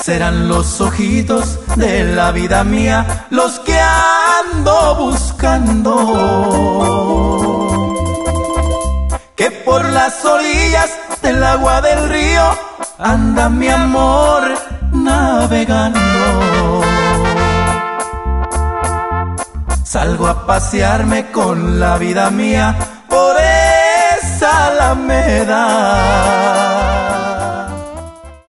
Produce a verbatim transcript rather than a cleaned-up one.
serán los ojitos de la vida mía los que ando buscando. Que por las orillas del agua del río anda mi amor navegando. Salgo a pasearme con la vida mía por esa alameda.